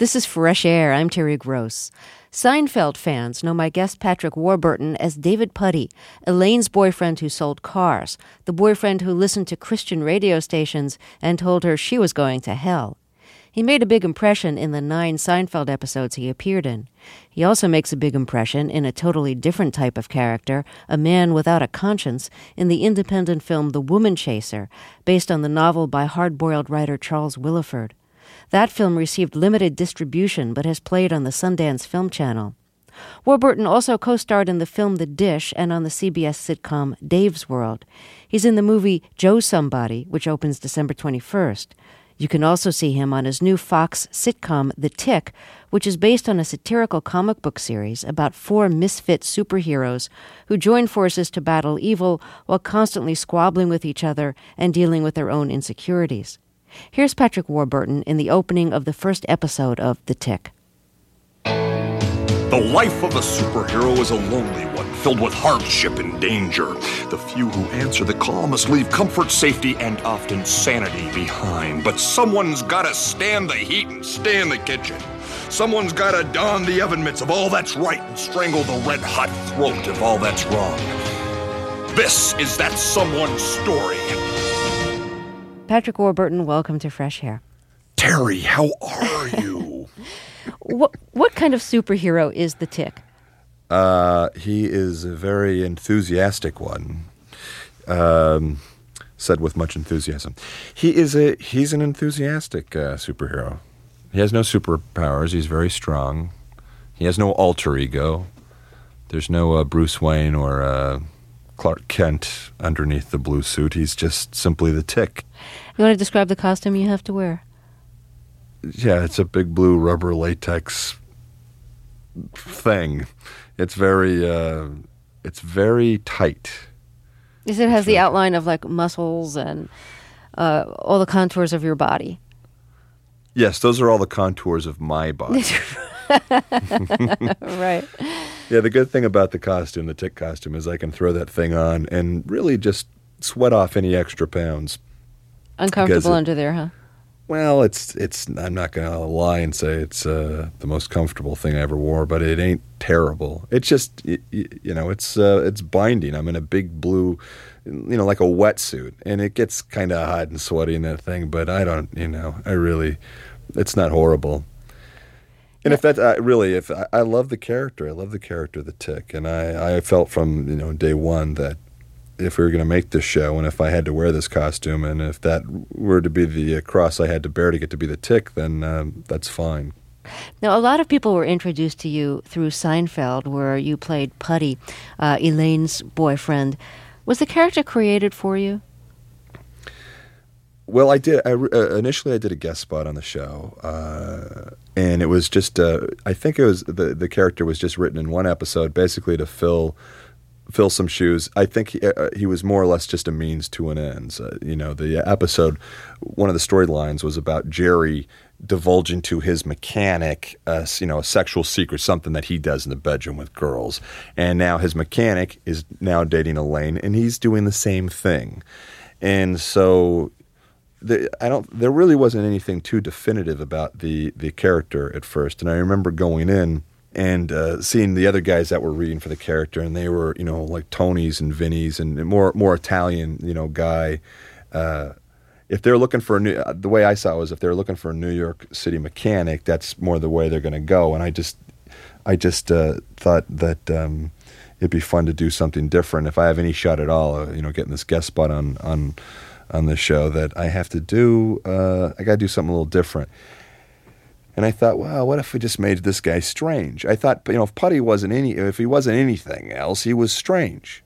This is Fresh Air. I'm Terry Gross. Seinfeld fans know my guest Patrick Warburton as David Puddy, Elaine's boyfriend who sold cars, the boyfriend who listened to Christian radio stations and told her she was going to hell. He made a big impression in the 9 Seinfeld episodes he appeared in. He also makes a big impression in a totally different type of character, a man without a conscience, in the independent film The Woman Chaser, based on the novel by hard-boiled writer Charles Willeford. That film received limited distribution but has played on the Sundance Film Channel. Warburton also co-starred in the film The Dish and on the CBS sitcom Dave's World. He's in the movie Joe Somebody, which opens December 21st. You can also see him on his new Fox sitcom The Tick, which is based on a satirical comic book series about 4 misfit superheroes who join forces to battle evil while constantly squabbling with each other and dealing with their own insecurities. Here's Patrick Warburton in the opening of the first episode of The Tick. The life of a superhero is a lonely one, filled with hardship and danger. The few who answer the call must leave comfort, safety, and often sanity behind. But someone's gotta stand the heat and stay in the kitchen. Someone's gotta don the oven mitts of all that's right and strangle the red-hot throat of all that's wrong. This is that someone's story. Patrick Warburton, welcome to Fresh Air. Terry, how are you? What kind of superhero is the Tick? He is a very enthusiastic one, said with much enthusiasm. He's an enthusiastic superhero. He has no superpowers. He's very strong. He has no alter ego. There's no Bruce Wayne or Clark Kent underneath the blue suit. He's just simply the Tick. You want to describe the costume you have to wear? Yeah, it's a big blue rubber latex thing. It's very tight. It has the outline of like muscles and all the contours of your body. Yes, those are all the contours of my body. Right. Yeah, the good thing about the costume, the Tick costume, is I can throw that thing on and really just sweat off any extra pounds. Uncomfortable under there, huh? Well, it's. I'm not going to lie and say it's the most comfortable thing I ever wore, but it ain't terrible. It's just, it's binding. I'm in a big blue, like a wetsuit, and it gets kind of hot and sweaty in that thing. But I don't, it's not horrible. And if I love the character, I love the character of the Tick, and I felt from day one that if we were going to make this show, and if I had to wear this costume, and if that were to be the cross I had to bear to get to be the Tick, then that's fine. Now, a lot of people were introduced to you through Seinfeld, where you played Puddy, Elaine's boyfriend. Was the character created for you? Well, I did. Initially, I did a guest spot on the show, and it was just. I think it was the character was just written in one episode, basically to fill some shoes. I think he was more or less just a means to an end. The episode, one of the storylines was about Jerry divulging to his mechanic, a sexual secret, something that he does in the bedroom with girls. And now his mechanic is now dating Elaine, and he's doing the same thing. And so there really wasn't anything too definitive about the character at first. And I remember going in and seeing the other guys that were reading for the character, and they were, like Tony's and Vinny's and more Italian, guy. If they're looking for the way I saw it was if they're looking for a New York City mechanic, that's more the way they're going to go. And I just thought that it'd be fun to do something different. If I have any shot at all, getting this guest spot on the show, that I have to do, I got to do something a little different. And I thought, well, what if we just made this guy strange? I thought, if Puddy if he wasn't anything else, he was strange.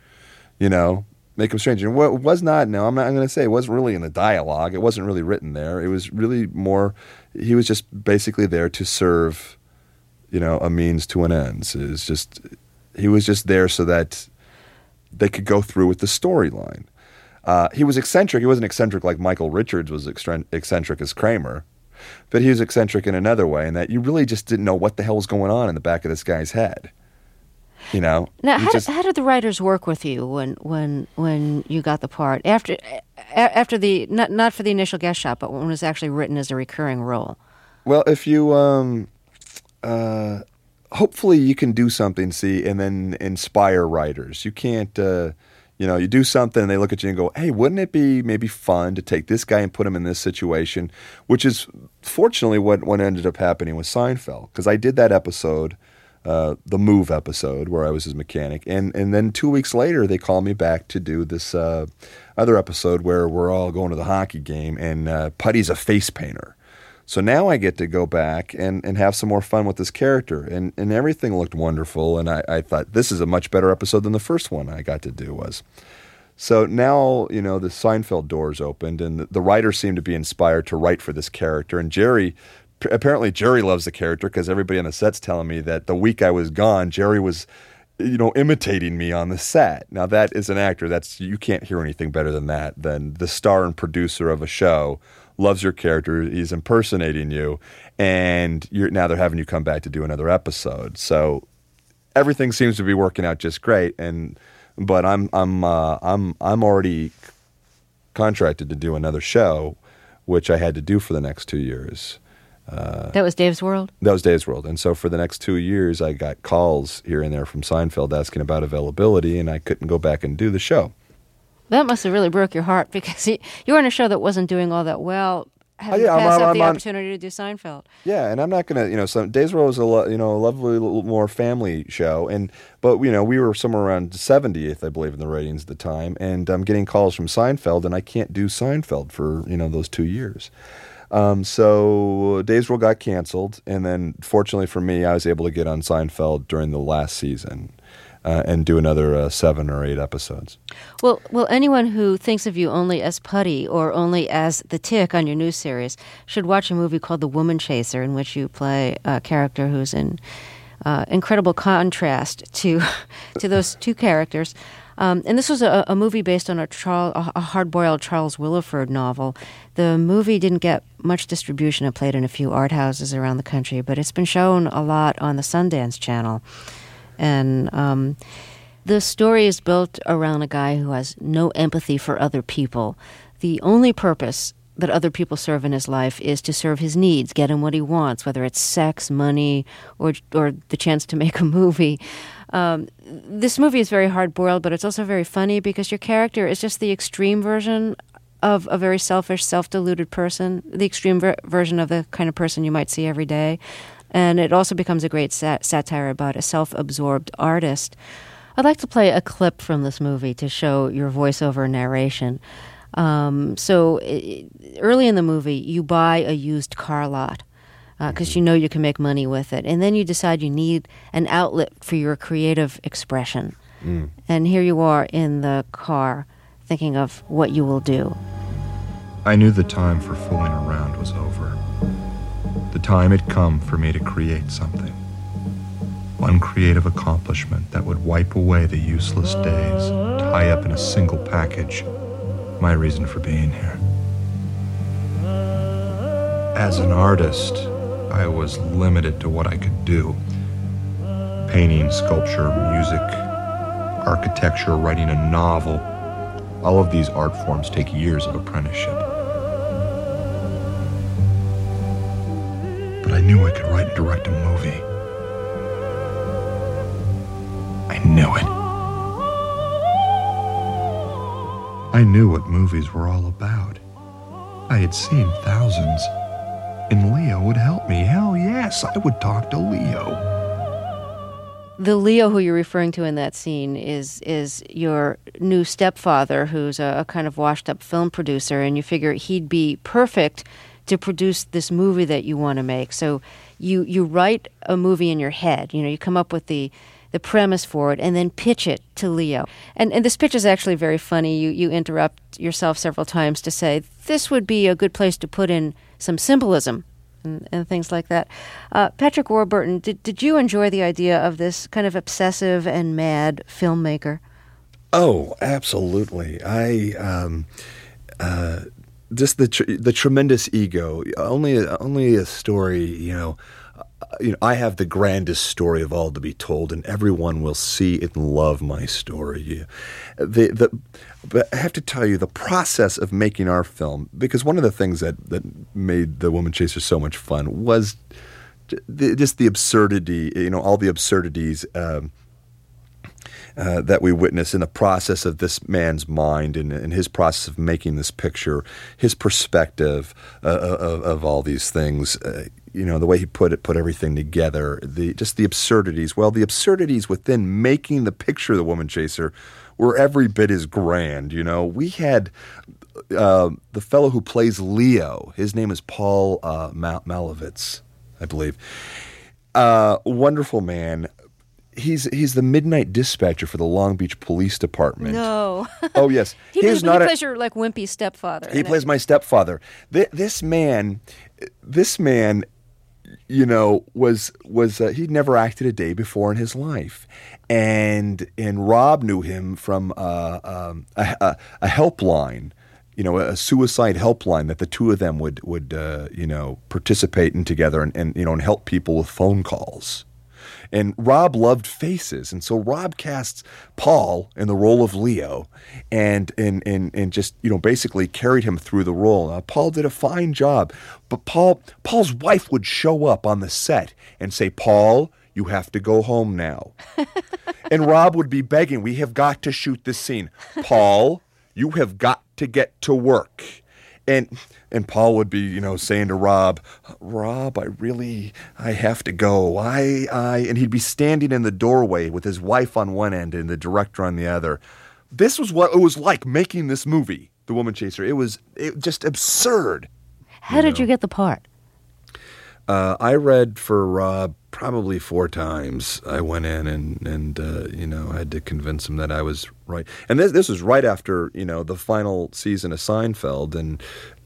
Make him strange. And what was not, no, I'm not going to say it wasn't really in the dialogue. It wasn't really written there. It was really more, he was just basically there to serve, a means to an end. He was just there so that they could go through with the storyline. He was eccentric. He wasn't eccentric like Michael Richards was eccentric as Kramer. But he was eccentric in another way, in that you really just didn't know what the hell was going on in the back of this guy's head. Now, how did the writers work with you when you got the part after the not for the initial guest shot, but when it was actually written as a recurring role? Well, if you hopefully you can do something, and then inspire writers. You can't, you do something and they look at you and go, hey, wouldn't it be maybe fun to take this guy and put him in this situation? Which is fortunately what ended up happening with Seinfeld, because I did that episode, the Move episode, where I was his mechanic. And then 2 weeks later, they called me back to do this other episode where we're all going to the hockey game and Putty's a face painter. So now I get to go back and have some more fun with this character. And everything looked wonderful. And I thought, this is a much better episode than the first one I got to do was. So now, the Seinfeld doors opened, and the writers seem to be inspired to write for this character. And apparently Jerry loves the character, because everybody on the set's telling me that the week I was gone, Jerry was, imitating me on the set. Now that is an actor. You can't hear anything better than that, than the star and producer of a show loves your character, he's impersonating you, and now they're having you come back to do another episode. So everything seems to be working out just great. But I'm already contracted to do another show, which I had to do for the next 2 years. That was Dave's World? That was Dave's World. And so for the next 2 years, I got calls here and there from Seinfeld asking about availability, and I couldn't go back and do the show. That must have really broke your heart, because you were in a show that wasn't doing all that well. Pass up the opportunity to do Seinfeld. Yeah, and I'm not going to, so Days Row was a lovely little more family show, but we were somewhere around 70th, I believe, in the ratings at the time, and I'm getting calls from Seinfeld, and I can't do Seinfeld for those 2 years. So Days Row got canceled, and then fortunately for me, I was able to get on Seinfeld during the last season. And do another 7 or 8 episodes. Well, anyone who thinks of you only as Putty or only as the Tick on your new series should watch a movie called The Woman Chaser, in which you play a character who's in incredible contrast to those two characters. And this was a movie based on a hard-boiled Charles Willeford novel. The movie didn't get much distribution. It played in a few art houses around the country, but it's been shown a lot on the Sundance Channel. And the story is built around a guy who has no empathy for other people. The only purpose that other people serve in his life is to serve his needs, get him what he wants, whether it's sex, money, or the chance to make a movie. This movie is very hard-boiled, but it's also very funny, because your character is just the extreme version of a very selfish, self-deluded person, the extreme version of the kind of person you might see every day. And it also becomes a great satire about a self-absorbed artist. I'd like to play a clip from this movie to show your voiceover narration. So early in the movie, you buy a used car lot because you can make money with it. And then you decide you need an outlet for your creative expression. And here you are in the car thinking of what you will do. I knew the time for fooling around was over. The time had come for me to create something. One creative accomplishment that would wipe away the useless days, tie up in a single package my reason for being here. As an artist, I was limited to what I could do. Painting, sculpture, music, architecture, writing a novel. All of these art forms take years of apprenticeship. But I knew I could write and direct a movie. I knew it. I knew what movies were all about. I had seen thousands. And Leo would help me. Hell yes, I would talk to Leo. The Leo who you're referring to in that scene is your new stepfather, who's a kind of washed-up film producer, and you figure he'd be perfect to produce this movie that you want to make. So you write a movie in your head. You come up with the premise for it and then pitch it to Leo. And this pitch is actually very funny. You interrupt yourself several times to say, this would be a good place to put in some symbolism and things like that. Patrick Warburton, did you enjoy the idea of this kind of obsessive and mad filmmaker? Oh, absolutely. Just the tremendous ego. Only a story, I have the grandest story of all to be told, and everyone will see and love my story. But I have to tell you, the process of making our film, because one of the things that made The Woman Chaser so much fun was just the absurdity, all the absurdities that we witness in the process of this man's mind and his process of making this picture, his perspective of all these things. The way he put everything together, just the absurdities. Well, the absurdities within making the picture of The Woman Chaser were every bit as grand. We had the fellow who plays Leo. His name is Paul Malevitz, I believe. Wonderful man. He's the midnight dispatcher for the Long Beach Police Department. No. Oh yes, he plays your like wimpy stepfather. He plays my stepfather. This man, was he'd never acted a day before in his life, and Rob knew him from a helpline, a suicide helpline that the two of them would participate in together and help people with phone calls. And Rob loved faces, and so Rob casts Paul in the role of Leo, and just basically carried him through the role. Now, Paul did a fine job, but Paul's wife would show up on the set and say, "Paul, you have to go home now," and Rob would be begging, "We have got to shoot this scene, Paul. You have got to get to work." And Paul would be, saying to Rob, I have to go. And he'd be standing in the doorway with his wife on one end and the director on the other. This was what it was like making this movie, The Woman Chaser. It was just absurd. How did you get the part? I read for Rob probably 4 times. I went in and I had to convince him that I was right. And this was right after, the final season of Seinfeld. And,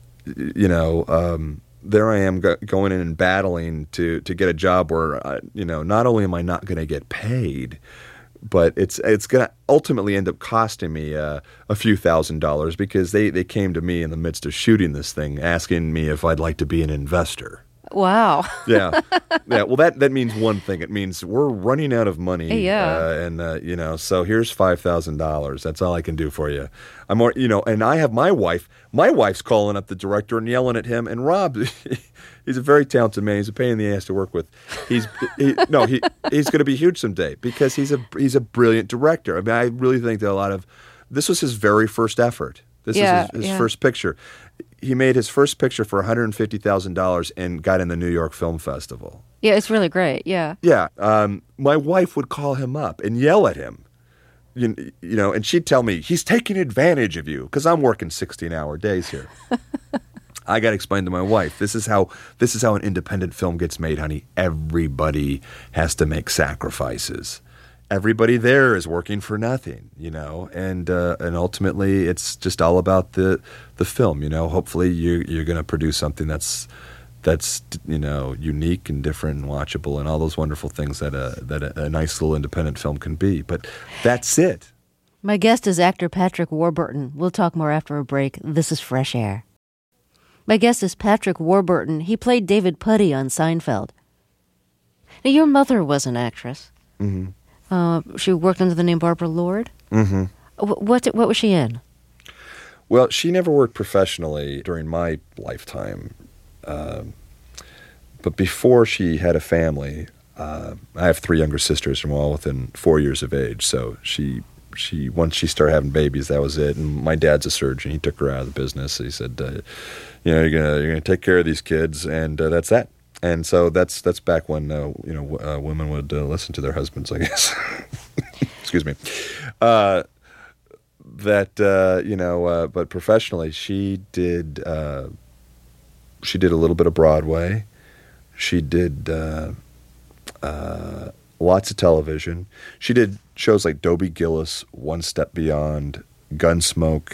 there I am going in and battling to get a job where, not only am I not going to get paid, but it's going to ultimately end up costing me a few $1,000s because they came to me in the midst of shooting this thing asking me if I'd like to be an investor. Wow. Yeah. Well, that means one thing. It means we're running out of money. Yeah. So here's $5,000. That's all I can do for you. I'm more, and I have my wife. My wife's calling up the director and yelling at him. And Rob, he's a very talented man. He's a pain in the ass to work with. He's going to be huge someday because he's a brilliant director. I mean, I really think that this was his very first effort. This is his first picture. He made his first picture for $150,000 and got in the New York Film Festival. Yeah, it's really great. Yeah. Yeah. My wife would call him up and yell at him, and she'd tell me, he's taking advantage of you because I'm working 16-hour days here. I got to explain to my wife, this is how an independent film gets made, honey. Everybody has to make sacrifices. Everybody there is working for nothing, and ultimately it's just all about the film, Hopefully you're going to produce something that's unique and different and watchable and all those wonderful things that a nice little independent film can be. But that's it. My guest is actor Patrick Warburton. We'll talk more after a break. This is Fresh Air. My guest is Patrick Warburton. He played David Puddy on Seinfeld. Now, your mother was an actress. Mm-hmm. She worked under the name Barbara Lord? Mm-hmm. What was she in? Well, she never worked professionally during my lifetime. But before she had a family, I have 3 younger sisters and we're all within 4 years of age. So she once she started having babies, that was it. And my dad's a surgeon. He took her out of the business. He said, you're gonna take care of these kids, and that's that. And so that's back when women would listen to their husbands, I guess. Excuse me. But professionally, she did a little bit of Broadway. She did lots of television. She did shows like Dobie Gillis, One Step Beyond, Gunsmoke,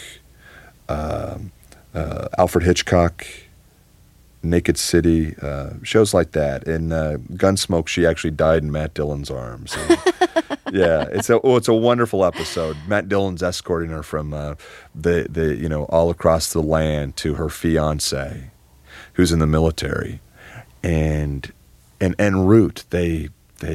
Alfred Hitchcock, Naked City, shows like that. In Gunsmoke, she actually died in Matt Dillon's arms. Yeah, it's a wonderful episode. Matt Dillon's escorting her from the all across the land to her fiance, who's in the military, and and Root, they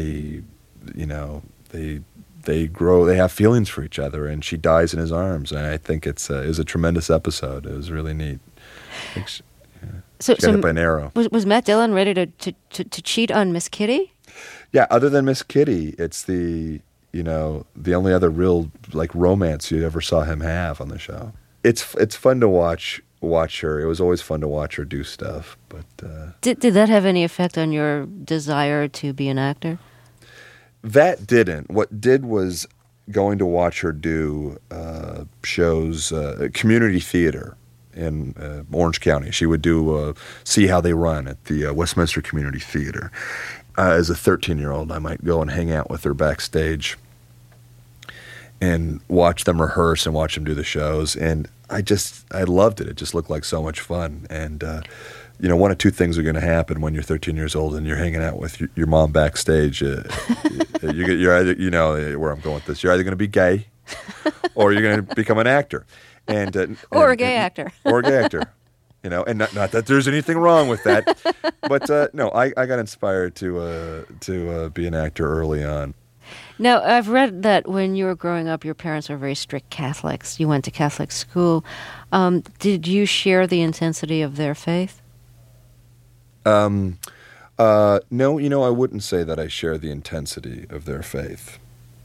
grow, they have feelings for each other, and she dies in his arms. And I think it was a tremendous episode. It was really neat. She got hit by an arrow. Was Matt Dillon ready to cheat on Miss Kitty? Yeah, other than Miss Kitty, it's the only other real like romance you ever saw him have on the show. It's fun to watch her. It was always fun to watch her do stuff. But did that have any effect on your desire to be an actor? That didn't. What did was going to watch her do shows, community theater in Orange County. She would do See How They Run at the Westminster Community Theater. As a 13-year-old, I might go and hang out with her backstage and watch them rehearse and watch them do the shows. And I loved it. It just looked like so much fun. And, one of two things are going to happen when you're 13 years old and you're hanging out with your mom backstage. You're either, where I'm going with this, you're either going to be gay or you're going to become an actor. Or a gay actor. Or a gay actor. And not that there's anything wrong with that. But, no, I got inspired to be an actor early on. Now, I've read that when you were growing up, your parents were very strict Catholics. You went to Catholic school. Did you share the intensity of their faith? No, I wouldn't say that I share the intensity of their faith.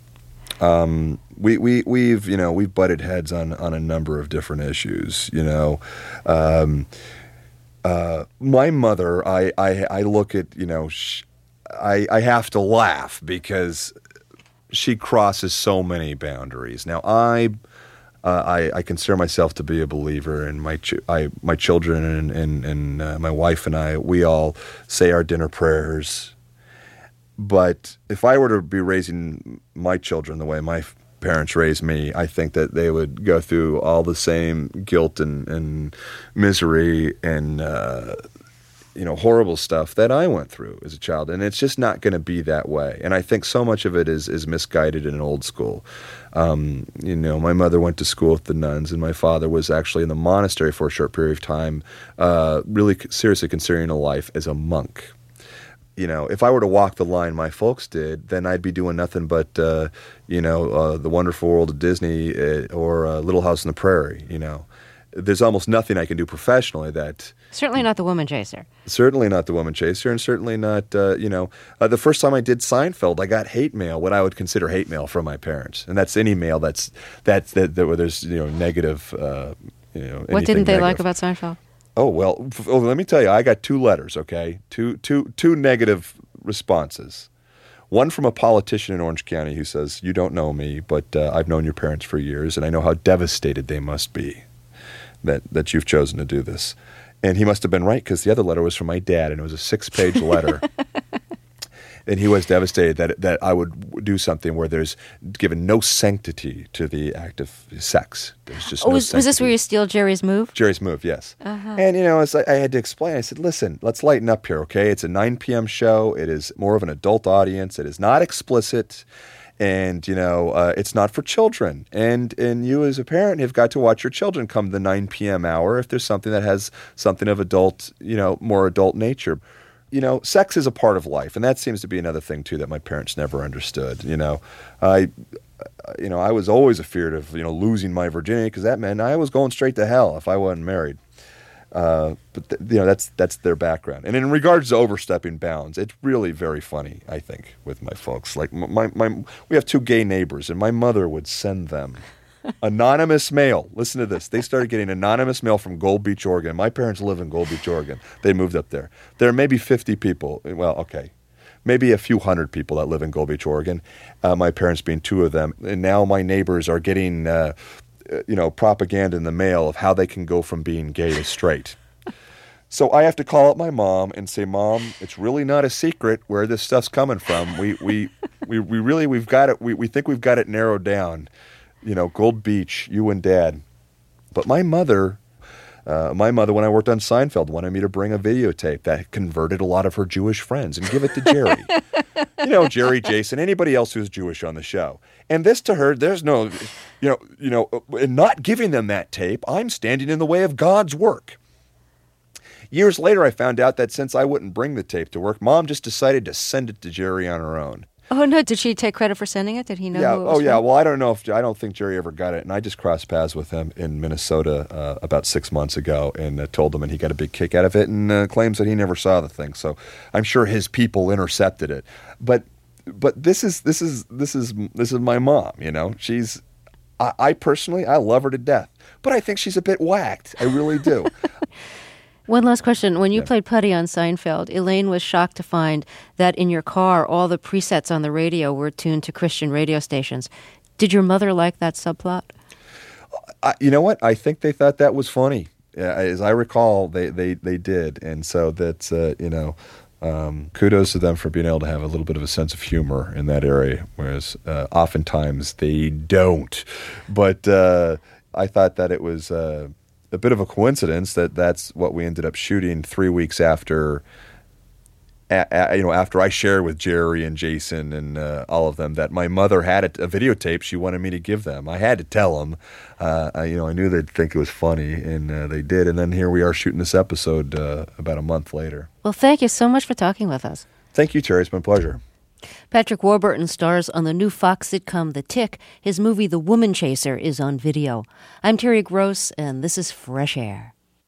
We've butted heads on a number of different issues. My mother, I look at, I have to laugh because she crosses so many boundaries. Now, I consider myself to be a believer, and my children and my wife and I, we all say our dinner prayers. But if I were to be raising my children the way my parents raised me, I think that they would go through all the same guilt and misery and horrible stuff that I went through as a child. And it's just not going to be that way. And I think so much of it is misguided and old school. My mother went to school with the nuns, and my father was actually in the monastery for a short period of time, really seriously considering a life as a monk. If I were to walk the line my folks did, then I'd be doing nothing but, The Wonderful World of Disney or Little House on the Prairie, There's almost nothing I can do professionally that... Certainly not The Woman Chaser. Certainly not The Woman Chaser, and certainly not, the first time I did Seinfeld, I got hate mail, what I would consider hate mail from my parents. And that's any mail that's where there's, negative, What didn't they like about Seinfeld? Oh, well, let me tell you, I got two letters, okay? Two negative responses. One from a politician in Orange County who says, "You don't know me, but I've known your parents for years, and I know how devastated they must be that you've chosen to do this." And he must have been right, because the other letter was from my dad, and it was a 6-page letter. And he was devastated that I would do something where there's given no sanctity to the act of sex. There's just no sanctity. Was this where you steal Jerry's Move? Jerry's Move, yes. Uh-huh. And, as I had to explain, I said, listen, let's lighten up here, okay? It's a 9 p.m. show. It is more of an adult audience. It is not explicit. And, it's not for children. And you as a parent have got to watch your children come the 9 p.m. hour if there's something that has something of adult, more adult nature. Sex is a part of life, and that seems to be another thing too that my parents never understood. I was always afeared of losing my virginity, because that meant I was going straight to hell if I wasn't married. But that's their background. And in regards to overstepping bounds, it's really very funny, I think, with my folks. Like we have 2 gay neighbors, and my mother would send them anonymous mail. Listen to this. They started getting anonymous mail from Gold Beach, Oregon. My parents live in Gold Beach, Oregon. They moved up there. There are maybe 50 people. Well, okay. Maybe a few hundred people that live in Gold Beach, Oregon. My parents being 2 of them. And now my neighbors are getting, propaganda in the mail of how they can go from being gay to straight. So I have to call up my mom and say, "Mom, it's really not a secret where this stuff's coming from. We've got it. We think we've got it narrowed down. Gold Beach, you and Dad." But my mother, when I worked on Seinfeld, wanted me to bring a videotape that converted a lot of her Jewish friends and give it to Jerry. Jerry, Jason, anybody else who's Jewish on the show. And this to her, there's no, in not giving them that tape, I'm standing in the way of God's work. Years later, I found out that since I wouldn't bring the tape to work, Mom just decided to send it to Jerry on her own. Oh, no. Did she take credit for sending it? Did he know who it was from? Well, I don't think Jerry ever got it. And I just crossed paths with him in Minnesota about 6 months ago and told him, and he got a big kick out of it and claims that he never saw the thing. So I'm sure his people intercepted it. But this is my mom, you know. I personally love her to death. But I think she's a bit whacked. I really do. One last question. When you played Putty on Seinfeld, Elaine was shocked to find that in your car, all the presets on the radio were tuned to Christian radio stations. Did your mother like that subplot? You know what? I think they thought that was funny. As I recall, they did. And so that's, kudos to them for being able to have a little bit of a sense of humor in that area, whereas oftentimes they don't. But I thought that it was a bit of a coincidence that that's what we ended up shooting 3 weeks after, after I shared with Jerry and Jason and all of them that my mother had a videotape she wanted me to give them. I had to tell them. I knew they'd think it was funny, and they did. And then here we are shooting this episode about a month later. Well, thank you so much for talking with us. Thank you, Terry. It's been a pleasure. Patrick Warburton stars on the new Fox sitcom The Tick. His movie The Woman Chaser is on video. I'm Terry Gross, and this is Fresh Air.